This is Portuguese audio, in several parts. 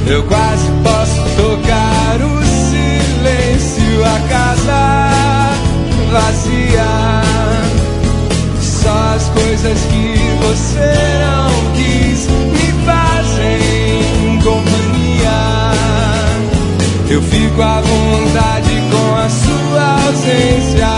Eu quase posso tocar o silêncio, a casa vazia. Só as coisas que você não quis me fazem companhia. Eu fico à vontade com a sua ausência.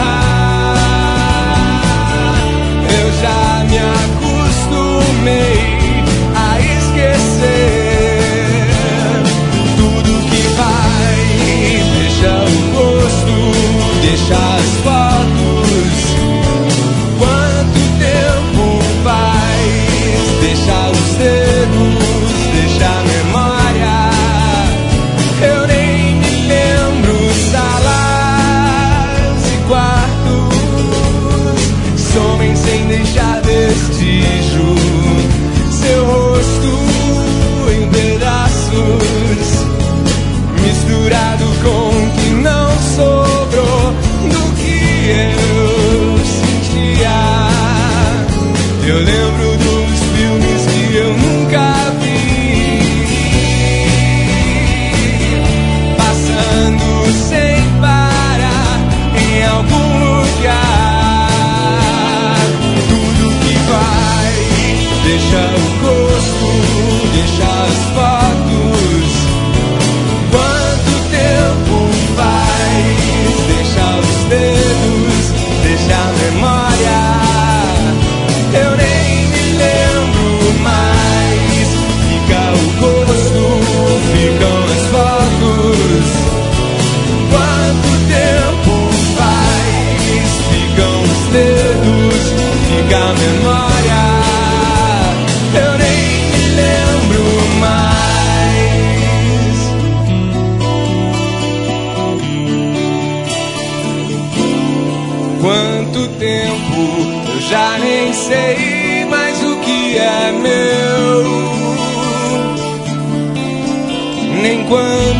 Eu já me acostumei a esquecer tudo que vai. Deixa o gosto, deixa as fotos. Quanto tempo faz? Deixa os dedos, deixa a memória. Eu nem me lembro salas e quartos. Somem sem deixar vestígio. Seu rosto em pedaços, misturado com o que não sobrou do que eu sentia. Eu lembro dos filmes que eu nunca vi, passando sem parar em algum lugar. Tudo que vai, deixa o gosto, deixa as fotos. Quanto tempo faz? Deixa os dedos, deixa a memória. Eu nem me lembro mais. Fica o gosto, ficam as fotos. Quanto tempo faz? Ficam os dedos, fica a memória. Eu nem me lembro mais. Quanto tempo eu já nem sei mais o que é meu, nem quando